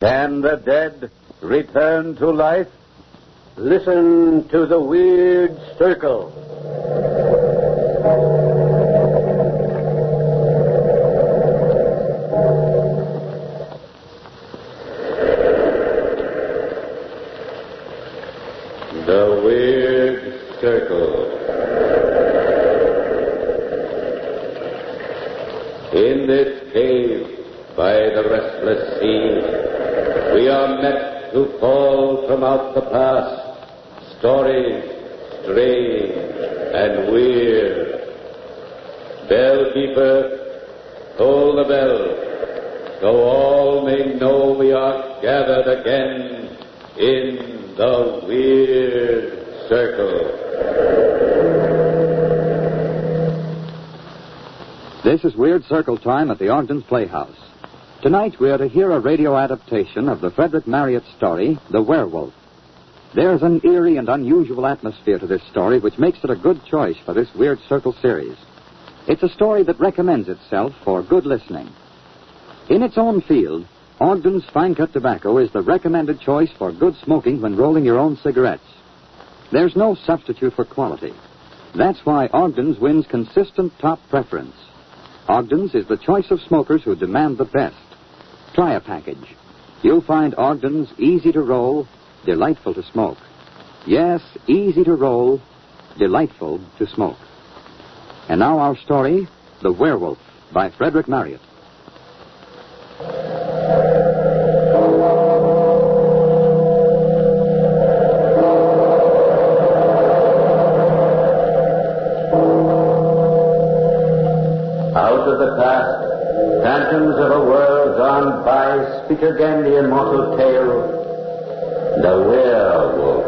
Can the dead return to life? Listen to the Weird Circle. The Weird Circle. In this cave by the restless sea, we are met to call from out the past stories strange and weird. Bellkeeper, toll the bell, so all may know we are gathered again in the Weird Circle. This is Weird Circle time at the Ogden's Playhouse. Tonight we are to hear a radio adaptation of the Frederick Marriott story, The Werewolf. There's an eerie and unusual atmosphere to this story which makes it a good choice for this Weird Circle series. It's a story that recommends itself for good listening. In its own field, Ogden's Fine Cut Tobacco is the recommended choice for good smoking when rolling your own cigarettes. There's no substitute for quality. That's why Ogden's wins consistent top preference. Ogden's is the choice of smokers who demand the best. Try a package. You'll find Ogden's easy to roll, delightful to smoke. Yes, easy to roll, delightful to smoke. And now our story, The Werewolf, by Frederick Marriott. Out of the past, phantoms of a world gone by, speak again the immortal tale, The Werewolf.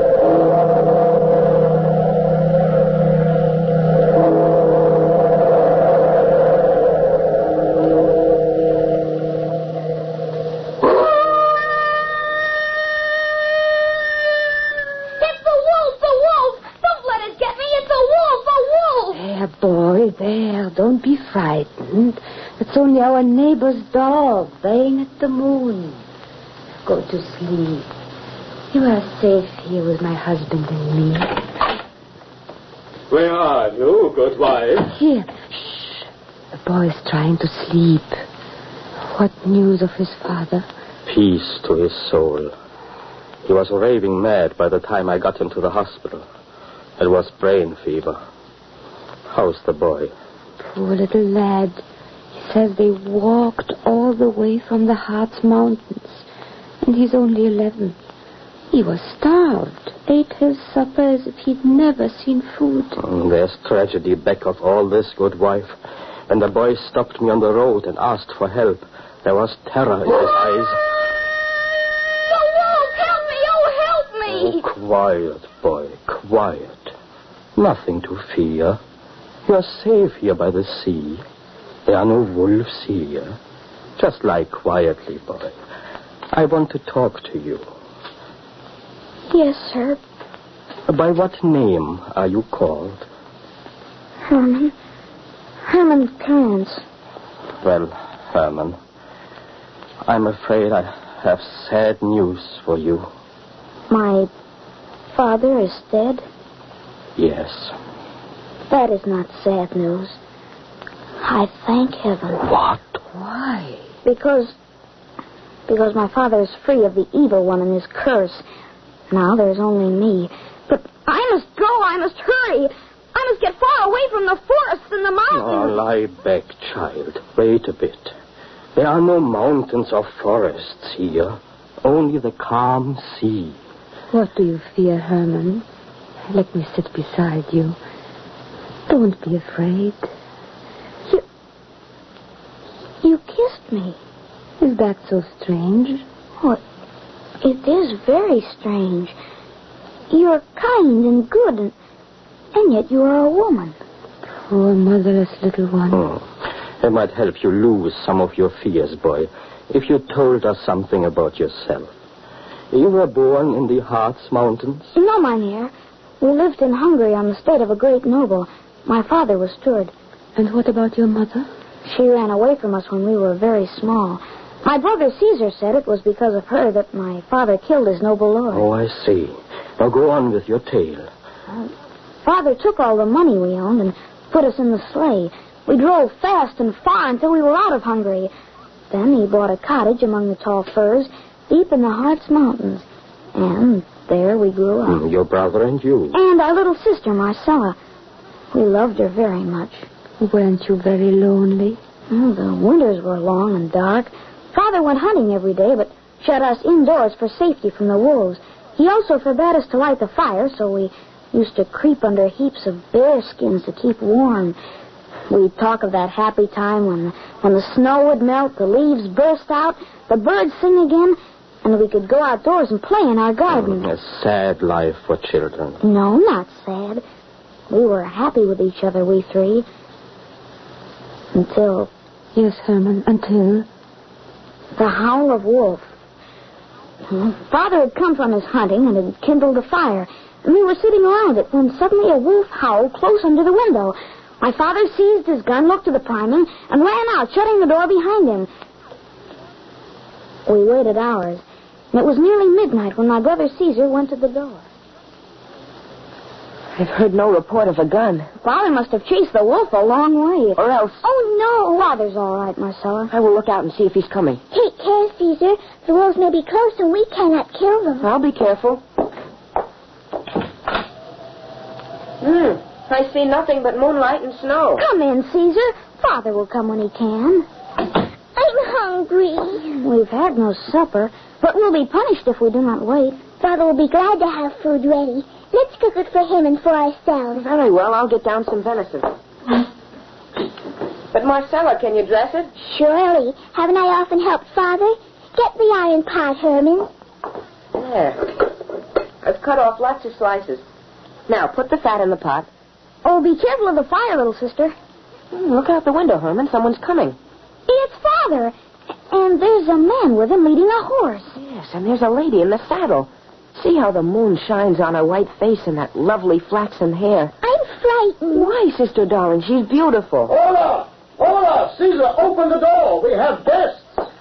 Don't be frightened. It's only our neighbor's dog baying at the moon. Go to sleep. You are safe here with my husband and me. Where are you, good wife? Here. Shh. The boy's trying to sleep. What news of his father? Peace to his soul. He was raving mad by the time I got him to the hospital. It was brain fever. How's the boy? Poor little lad. He says they walked all the way from the Harz Mountains. And he's only 11. He was starved. Ate his supper as if he'd never seen food. There's tragedy back of all this, good wife. When the boy stopped me on the road and asked for help, there was terror in his eyes. The wolf! Help me! Oh, help me! Oh, quiet, boy, quiet. Nothing to fear. You're safe here by the sea. There are no wolves here. Just lie quietly, boy. I want to talk to you. Yes, sir. By what name are you called? Herman. Herman Kearns. Well, Herman, I'm afraid I have sad news for you. My father is dead? Yes. That is not sad news. I thank heaven. What? Why? Because my father is free of the evil one and his curse. Now there's only me. But I must go. I must hurry. I must get far away from the forests and the mountains. Oh, lie back, child. Wait a bit. There are no mountains or forests here. Only the calm sea. What do you fear, Herman? Let me sit beside you. Don't be afraid. You kissed me. Is that so strange? Oh, it is very strange. You're kind and good, and yet you are a woman. Poor motherless little one. It might help you lose some of your fears, boy, if you told us something about yourself. You were born in the Harz Mountains? No, mynheer. We lived in Hungary on the estate of a great noble. My father was steward. And what about your mother? She ran away from us when we were very small. My brother Caesar said it was because of her that my father killed his noble lord. Oh, I see. Now go on with your tale. Father took all the money we owned and put us in the sleigh. We drove fast and far until we were out of Hungary. Then he bought a cottage among the tall firs deep in the Harz Mountains. And there we grew up. Your brother and you. And our little sister, Marcella. We loved her very much. Weren't you very lonely? The winters were long and dark. Father went hunting every day, but shut us indoors for safety from the wolves. He also forbade us to light the fire, so we used to creep under heaps of bear skins to keep warm. We'd talk of that happy time when the snow would melt, the leaves burst out, the birds sing again, and we could go outdoors and play in our garden. A sad life for children. No, not sad. We were happy with each other, we three. Until... Yes, Herman, until... the howl of wolf. Father had come from his hunting and had kindled a fire, and we were sitting around it when suddenly a wolf howled close under the window. My father seized his gun, looked to the priming, and ran out, shutting the door behind him. We waited hours, and it was nearly midnight when my brother Caesar went to the door. I've heard no report of a gun. Father must have chased the wolf a long way. Or else... Oh, no. Father's all right, Marcella. I will look out and see if he's coming. Take care, Caesar. The wolves may be close, and we cannot kill them. I'll be careful. I see nothing but moonlight and snow. Come in, Caesar. Father will come when he can. I'm hungry. We've had no supper, but we'll be punished if we do not wait. Father will be glad to have food ready. Let's cook it for him and for ourselves. Very well, I'll get down some venison. But, Marcella, can you dress it? Surely. Haven't I often helped Father? Get the iron pot, Herman. There. I've cut off lots of slices. Now, put the fat in the pot. Oh, be careful of the fire, little sister. Look out the window, Herman. Someone's coming. It's Father. And there's a man with him leading a horse. Yes, and there's a lady in the saddle. See how the moon shines on her white face and that lovely flaxen hair. I'm frightened. Why, sister darling? She's beautiful. Hola! Hola! Caesar, open the door. We have guests.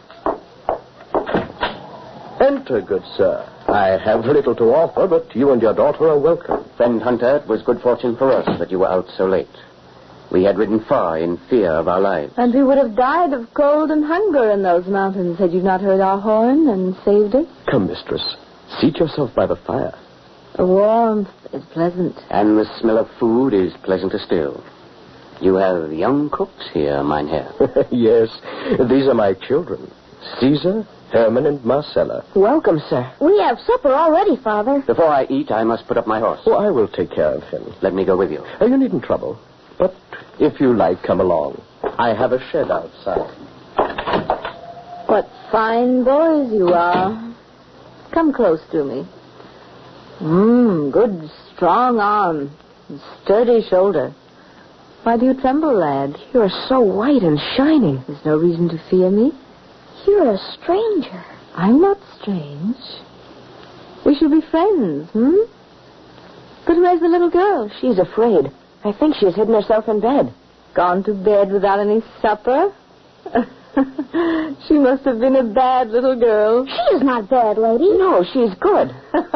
Enter, good sir. I have little to offer, but you and your daughter are welcome. Friend Hunter, it was good fortune for us that you were out so late. We had ridden far in fear of our lives. And we would have died of cold and hunger in those mountains had you not heard our horn and saved us. Come, mistress. Seat yourself by the fire. The warmth is pleasant. And the smell of food is pleasanter still. You have young cooks here, Mynheer. Yes, these are my children. Caesar, Herman, and Marcella. Welcome, sir. We have supper already, Father. Before I eat, I must put up my horse. Oh, I will take care of him. Let me go with you. You needn't trouble. But if you like, come along. I have a shed outside. What fine boys you are. Come close to me. Good, strong arm. Sturdy shoulder. Why do you tremble, lad? You're so white and shining. There's no reason to fear me. You're a stranger. I'm not strange. We shall be friends, But where's the little girl? She's afraid. I think she has hidden herself in bed. Gone to bed without any supper? She must have been a bad little girl. She is not bad, lady. No, she's good.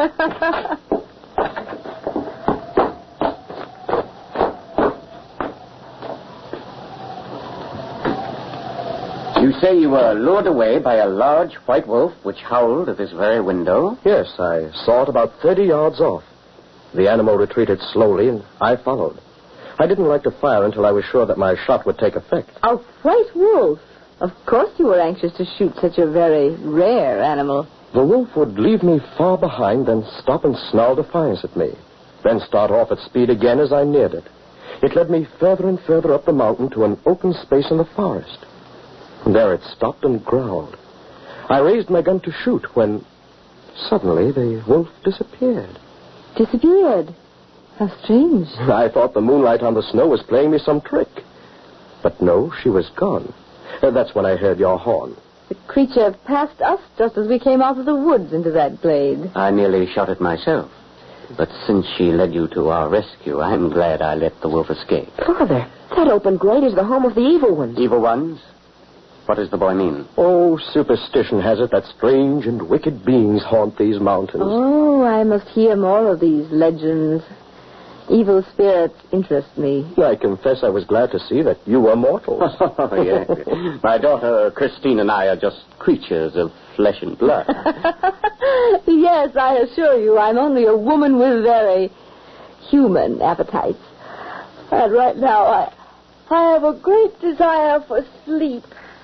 You say you were lured away by a large white wolf which howled at this very window? Yes, I saw it about 30 yards off. The animal retreated slowly, and I followed. I didn't like to fire until I was sure that my shot would take effect. A white wolf? Of course you were anxious to shoot such a very rare animal. The wolf would leave me far behind, then stop and snarl defiance at me, then start off at speed again as I neared it. It led me further and further up the mountain to an open space in the forest. There it stopped and growled. I raised my gun to shoot when suddenly the wolf disappeared. Disappeared? How strange. I thought the moonlight on the snow was playing me some trick. But no, she was gone. That's when I heard your horn. The creature passed us just as we came out of the woods into that glade. I nearly shot it myself. But since she led you to our rescue, I'm glad I let the wolf escape. Father, that open glade is the home of the evil ones. Evil ones? What does the boy mean? Oh, superstition has it that strange and wicked beings haunt these mountains. Oh, I must hear more of these legends. Evil spirits interest me. I confess I was glad to see that you were mortals. Oh, yes. My daughter Christine and I are just creatures of flesh and blood. Yes, I assure you, I'm only a woman with very human appetites. And right now, I have a great desire for sleep.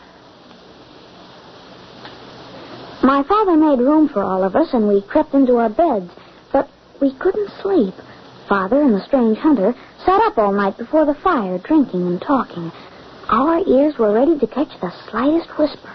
My father made room for all of us, and we crept into our beds. But we couldn't sleep. Father and the strange hunter sat up all night before the fire, drinking and talking. Our ears were ready to catch the slightest whisper.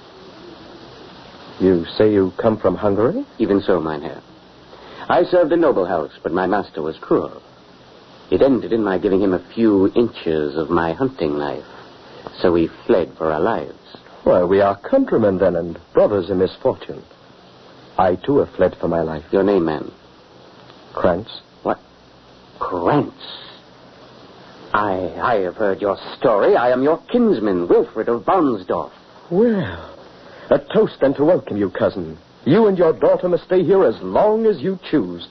You say you come from Hungary? Even so, mynheer. I served a noble house, but my master was cruel. It ended in my giving him a few inches of my hunting knife. So we fled for our lives. Well, we are countrymen then, and brothers in misfortune. I, too, have fled for my life. Your name, man? Krantz. What? Krantz? I have heard your story. I am your kinsman, Wilfred of Bonsdorf. Well, a toast then to welcome you, cousin. You and your daughter must stay here as long as you choose.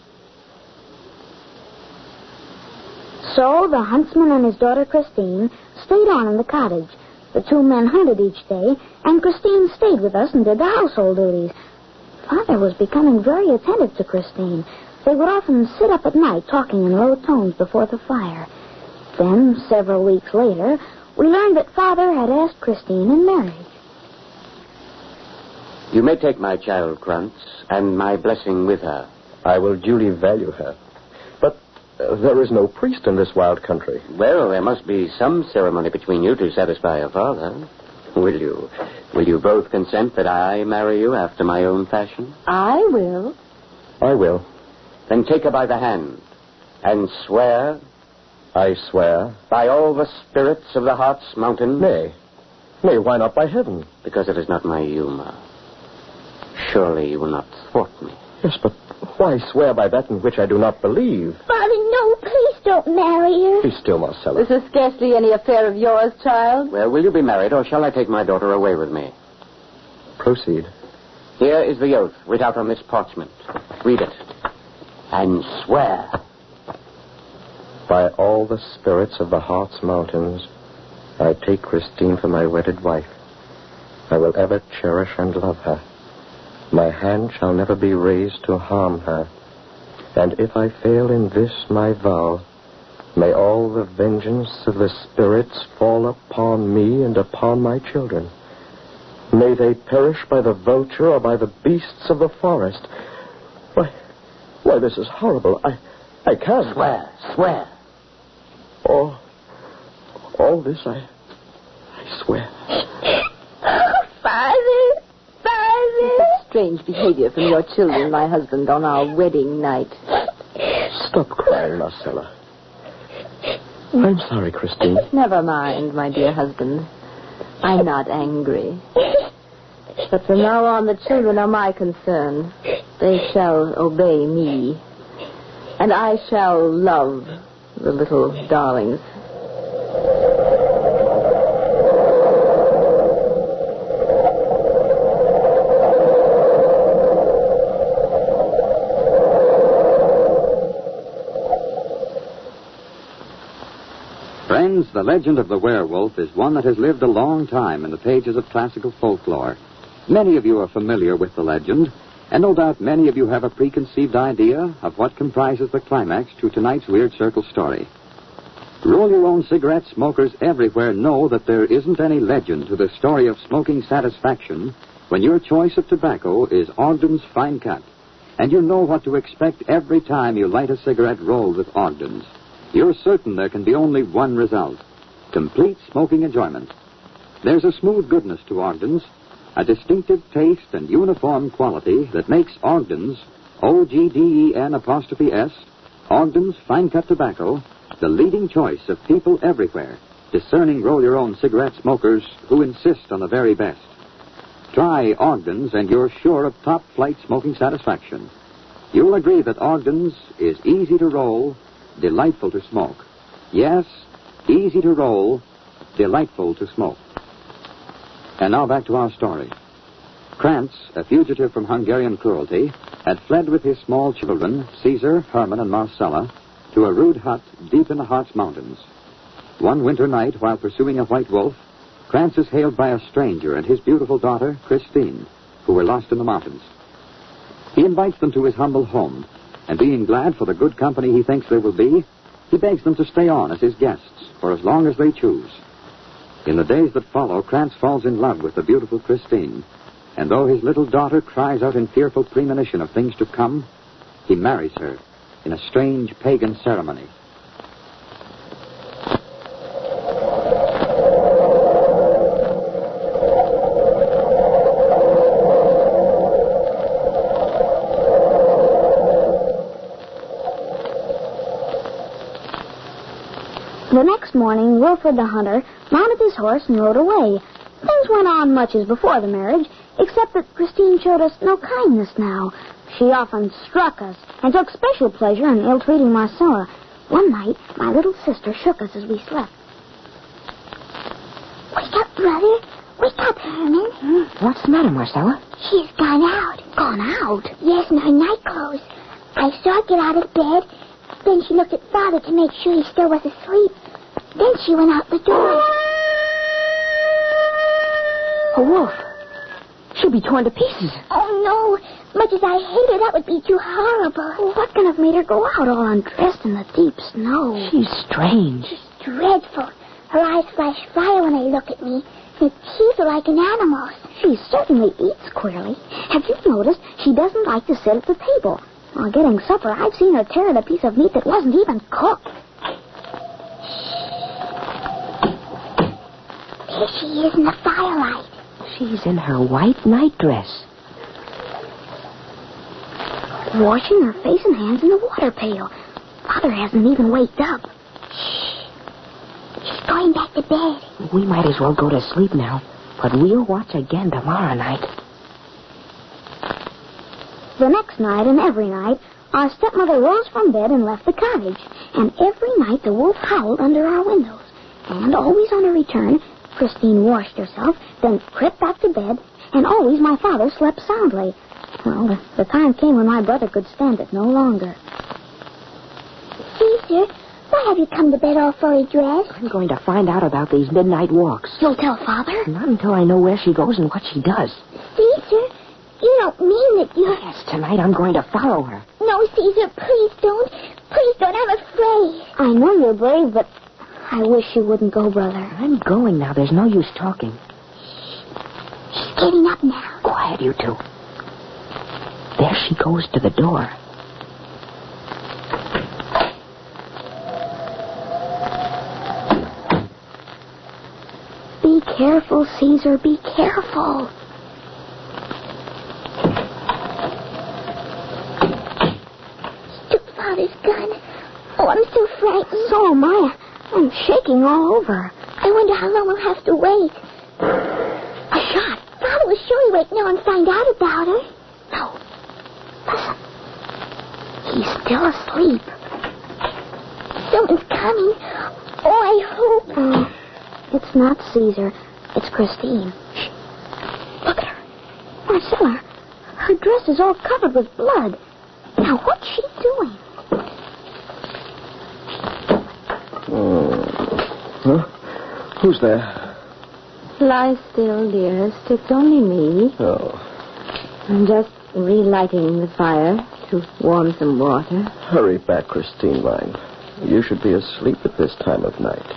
So the huntsman and his daughter Christine stayed on in the cottage. The two men hunted each day, and Christine stayed with us and did the household duties. Father was becoming very attentive to Christine. They would often sit up at night talking in low tones before the fire. Then, several weeks later, we learned that Father had asked Christine in marriage. You may take my child, Krantz, and my blessing with her. I will duly value her. But there is no priest in this wild country. Well, there must be some ceremony between you to satisfy your father. Will you both consent that I marry you after my own fashion? I will. I will. Then take her by the hand and swear. I swear. By all the spirits of the Harz Mountain. Nay, why not by heaven? Because it is not my humor. Surely you will not thwart me. Yes, but why swear by that in which I do not believe? Father, no, please don't marry her. Be still, Marcella. This is scarcely any affair of yours, child. Well, will you be married, or shall I take my daughter away with me? Proceed. Here is the oath, writ out on this parchment. Read it. And swear. By all the spirits of the Harz Mountains, I take Christine for my wedded wife. I will ever cherish and love her. My hand shall never be raised to harm her. And if I fail in this my vow, may all the vengeance of the spirits fall upon me and upon my children. May they perish by the vulture or by the beasts of the forest. Why, this is horrible. I can't. Swear. All this I swear. Father. Strange behavior from your children, my husband, on our wedding night. Stop crying, Marcella. I'm sorry, Christine. Never mind, my dear husband. I'm not angry. But from now on, the children are my concern. They shall obey me. And I shall love the little darlings. Friends, the legend of the werewolf is one that has lived a long time in the pages of classical folklore. Many of you are familiar with the legend, and no doubt many of you have a preconceived idea of what comprises the climax to tonight's Weird Circle story. Roll-your-own cigarette smokers everywhere know that there isn't any legend to the story of smoking satisfaction when your choice of tobacco is Ogden's Fine Cut, and you know what to expect every time you light a cigarette rolled with Ogden's. You're certain there can be only one result: complete smoking enjoyment. There's a smooth goodness to Ogden's, a distinctive taste and uniform quality that makes Ogden's, OGDEN''S, Ogden's Fine Cut Tobacco, the leading choice of people everywhere, discerning roll-your-own cigarette smokers who insist on the very best. Try Ogden's and you're sure of top-flight smoking satisfaction. You'll agree that Ogden's is easy to roll, delightful to smoke. Yes, easy to roll, delightful to smoke. And now back to our story. Krantz, a fugitive from Hungarian cruelty, had fled with his small children, Caesar, Herman, and Marcella, to a rude hut deep in the Harz Mountains. One winter night, while pursuing a white wolf, Krantz is hailed by a stranger and his beautiful daughter, Christine, who were lost in the mountains. He invites them to his humble home, and being glad for the good company he thinks there will be, he begs them to stay on as his guests for as long as they choose. In the days that follow, Krantz falls in love with the beautiful Christine, and though his little daughter cries out in fearful premonition of things to come, he marries her in a strange pagan ceremony. The next morning, Wilfred the hunter mounted his horse and rode away. Things went on much as before the marriage, except that Christine showed us no kindness now. She often struck us and took special pleasure in ill-treating Marcella. One night, my little sister shook us as we slept. Wake up, brother. Wake up, Herman. What's the matter, Marcella? She's gone out. Gone out? Yes, in her night clothes. I saw her get out of bed. Then she looked at Father to make sure he still was asleep. Then she went out the door. A wolf. She'll be torn to pieces. Oh, no. Much as I hate her, that would be too horrible. What can have made her go out all undressed in the deep snow? She's strange. She's dreadful. Her eyes flash fire when they look at me. Her teeth are like an animal's. She certainly eats queerly. Have you noticed she doesn't like to sit at the table? While getting supper, I've seen her tear at a piece of meat that wasn't even cooked. There she is in the firelight. She's in her white nightdress. Washing her face and hands in the water pail. Father hasn't even waked up. She's going back to bed. We might as well go to sleep now, but we'll watch again tomorrow night. The next night and every night, our stepmother rose from bed and left the cottage. And every night the wolf howled under our windows. And always on her return, Christine washed herself, then crept back to bed, and always my father slept soundly. Well, the time came when my brother could stand it no longer. Caesar, why have you come to bed all fully dressed? I'm going to find out about these midnight walks. You'll tell Father? Not until I know where she goes and what she does. Caesar, you don't mean that you... Yes, tonight I'm going to follow her. No, Caesar, please don't. Please don't. I'm afraid. I know you're brave, but I wish you wouldn't go, brother. I'm going now. There's no use talking. She's getting up now. Quiet, you two. There she goes to the door. Be careful, Caesar. Be careful. Took Father's gun. Oh, I'm so frightened. So am I. I'm shaking all over. I wonder how long we'll have to wait. A shot. Father was sure he'd wait now and find out about her. No. Listen. He's still asleep. Someone's coming. Oh, I hope. It's not Caesar. It's Christine. Shh. Look at her. Marcella, her dress is all covered with blood. Now, what's she doing? Huh? Who's there? Lie still, dearest. It's only me. Oh. I'm just relighting the fire to warm some water. Hurry back, Christine, mine. You should be asleep at this time of night.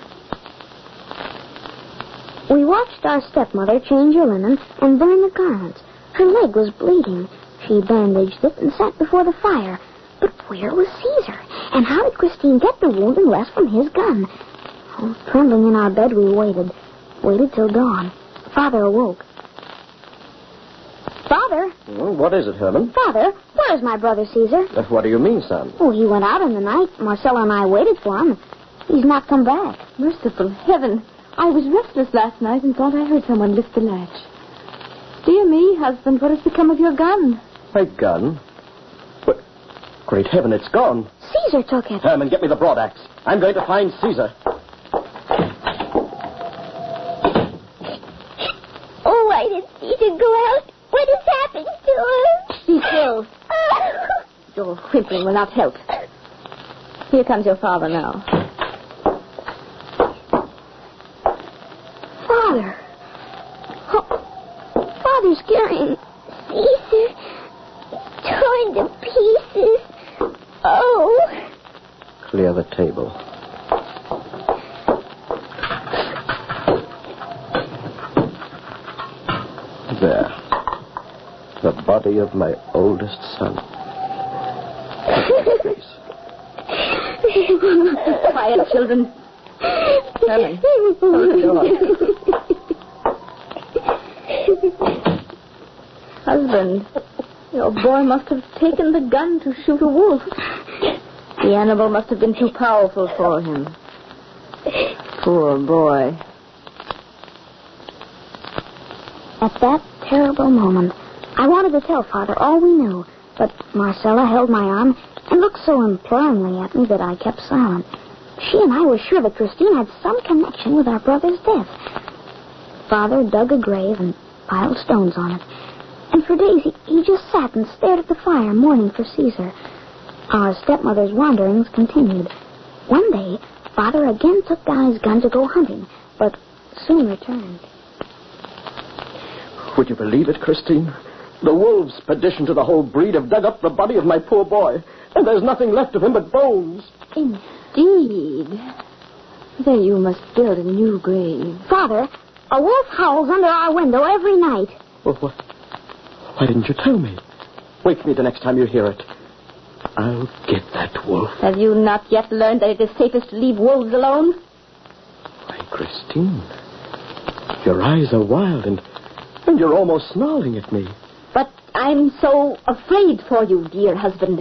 We watched our stepmother change her linen and burn the garments. Her leg was bleeding. She bandaged it and sat before the fire. But where was Caesar? And how did Christine get the wound unless from his gun? Oh, trembling in our bed, we waited. Waited till dawn. Father awoke. Father? What is it, Herman? Father, where is my brother Caesar? What do you mean, son? Oh, he went out in the night. Marcella and I waited for him. He's not come back. Merciful heaven. I was restless last night and thought I heard someone lift the latch. Dear me, husband, what has become of your gun? My gun? But, great heaven, it's gone. Caesar took it. Herman, get me the broadaxe. I'm going to find Caesar. still. Your whimpering will not help. Here comes your father now. Father. Oh, Father's carrying Caesar. Torn to pieces. Oh. Clear the table. There. The body of my oldest son. Quiet, children. Herman. Husband, your boy must have taken the gun to shoot a wolf. The animal must have been too powerful for him. Poor boy. At that terrible moment, I wanted to tell Father all we knew, but Marcella held my arm and looked so imploringly at me that I kept silent. She and I were sure that Christine had some connection with our brother's death. Father dug a grave and piled stones on it. And for days he just sat and stared at the fire, mourning for Caesar. Our stepmother's wanderings continued. One day, Father again took down his gun to go hunting, but soon returned. Would you believe it, Christine? The wolves, perdition to the whole breed, have dug up the body of my poor boy, and there's nothing left of him but bones. Indeed. Then you must build a new grave. Father, a wolf howls under our window every night. Well, why didn't you tell me? Wake me the next time you hear it. I'll get that wolf. Have you not yet learned that it is safest to leave wolves alone? Why, Christine, your eyes are wild and you're almost snarling at me. But I'm so afraid for you, dear husband.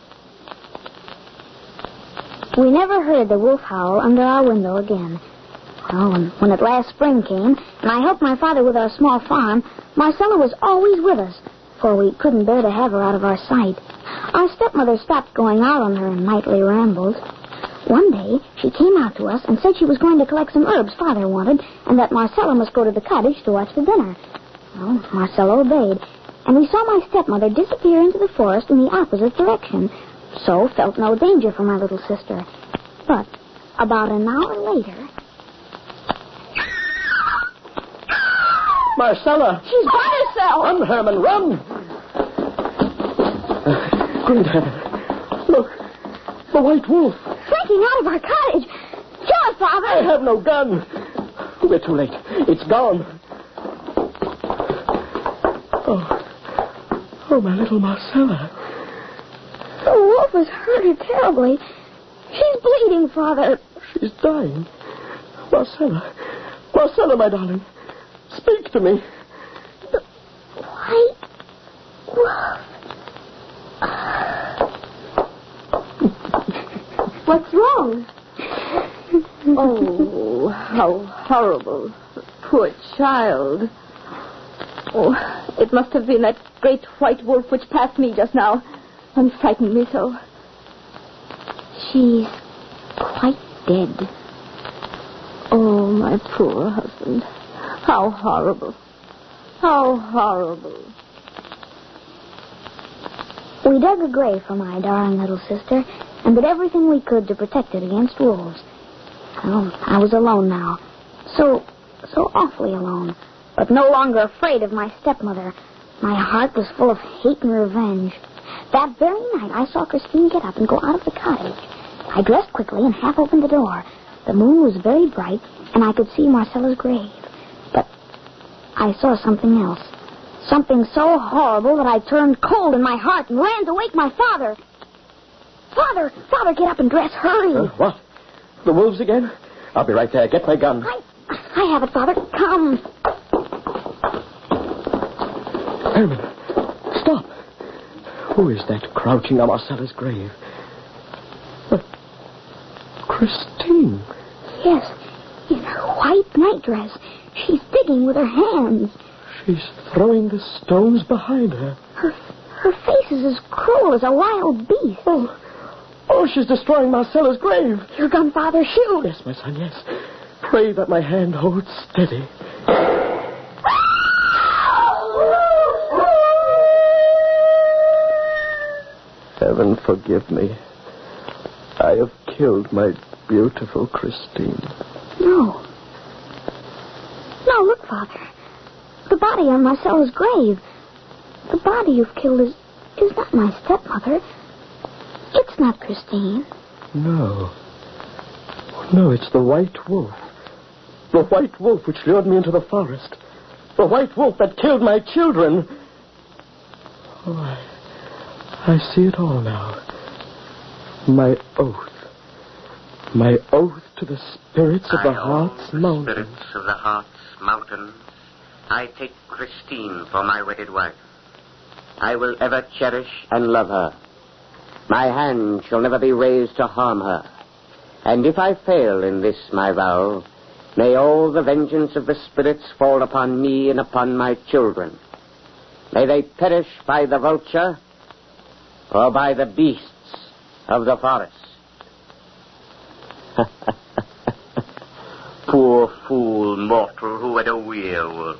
We never heard the wolf howl under our window again. Well, when at last spring came, and I helped my father with our small farm, Marcella was always with us, for we couldn't bear to have her out of our sight. Our stepmother stopped going out on her nightly rambles. One day, she came out to us and said she was going to collect some herbs Father wanted, and that Marcella must go to the cottage to watch the dinner. Well, Marcella obeyed, and we saw my stepmother disappear into the forest in the opposite direction, so felt no danger from our little sister. But about an hour later... Marcella! She's by herself! Run, Herman, run! Great heaven. Look, the white wolf. Slinking out of our cottage. Kill her, Father! I have no gun. We're too late. It's gone. Oh, my little Marcella. The wolf has hurt her terribly. She's bleeding, Father. She's dying. Marcella, my darling. Speak to me. The white wolf. What's wrong? Oh, how horrible. Poor child. Oh, it must have been that great white wolf which passed me just now and frightened me so. She's quite dead. Oh, my poor husband. How horrible. How horrible. We dug a grave for my darling little sister and did everything we could to protect it against wolves. Well, I was alone now. So awfully alone. But no longer afraid of my stepmother. My heart was full of hate and revenge. That very night, I saw Christine get up and go out of the cottage. I dressed quickly and half opened the door. The moon was very bright, and I could see Marcella's grave. But I saw something else. Something so horrible that I turned cold in my heart and ran to wake my father. Father, get up and dress. Hurry. What? The wolves again? I'll be right there. Get my gun. I have it, Father. Come. Herman, stop. Who is that crouching on Marcella's grave? Christine. Yes, in her white nightdress. She's digging with her hands. She's throwing the stones behind her. Her face is as cruel as a wild beast. Oh, she's destroying Marcella's grave. Your gun, Father, shoot. Yes, my son, yes. Pray that my hand holds steady. Heaven forgive me. I have killed my beautiful Christine. No. No, look, Father. The body on Marcella's grave. The body you've killed is not my stepmother. It's not Christine. No. No, it's the white wolf. The white wolf which lured me into the forest. The white wolf that killed my children. Oh, I see it all now. My oath. My oath to the spirits of the Heart's Mountain. Spirits of the Heart's Mountain. I take Christine for my wedded wife. I will ever cherish and love her. My hand shall never be raised to harm her. And if I fail in this my vow, may all the vengeance of the spirits fall upon me and upon my children. May they perish by the vulture or by the beasts of the forest. Poor fool mortal who had a werewolf.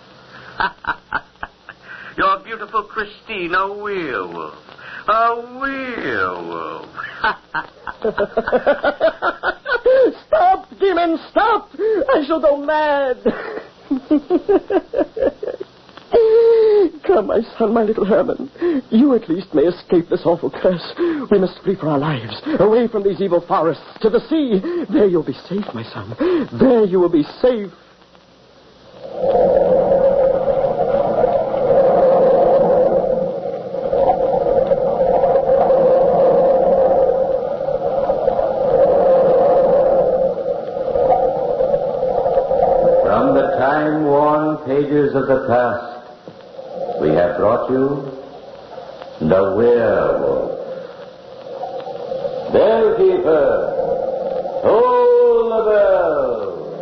Your beautiful Christine, a werewolf. A werewolf. Stop, demon, stop! I shall go mad. Come, my son, my little Herman. You at least may escape this awful curse. We must flee for our lives, away from these evil forests, to the sea. There you'll be safe, my son. There you will be safe. From the time-worn pages of the past, we have brought you the werewolf. Bellkeeper, toll the bell.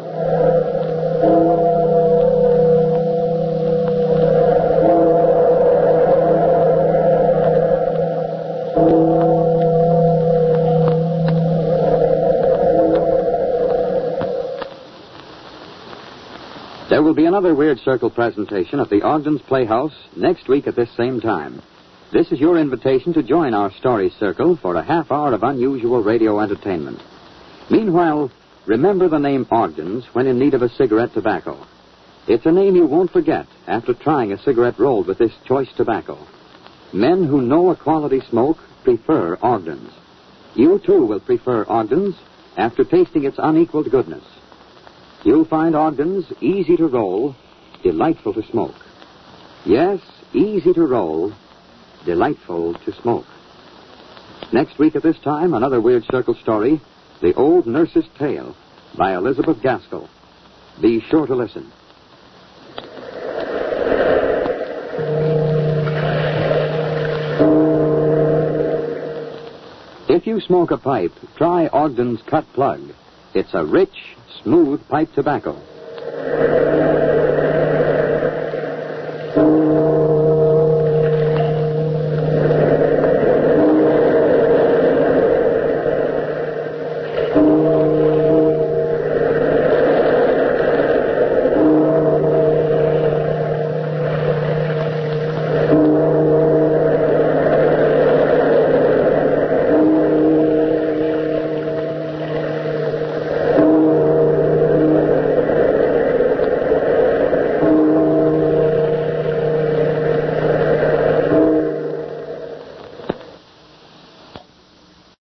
There will be another Weird Circle presentation at the Ogden's Playhouse next week at this same time. This is your invitation to join our story circle for a half hour of unusual radio entertainment. Meanwhile, remember the name Ogden's when in need of a cigarette tobacco. It's a name you won't forget after trying a cigarette rolled with this choice tobacco. Men who know a quality smoke prefer Ogden's. You, too, will prefer Ogden's after tasting its unequaled goodness. You'll find Ogden's easy to roll, delightful to smoke. Yes, easy to roll, delightful to smoke. Next week at this time, another Weird Circle story, The Old Nurse's Tale, by Elizabeth Gaskell. Be sure to listen. If you smoke a pipe, try Ogden's Cut Plug. It's a rich, smooth pipe tobacco.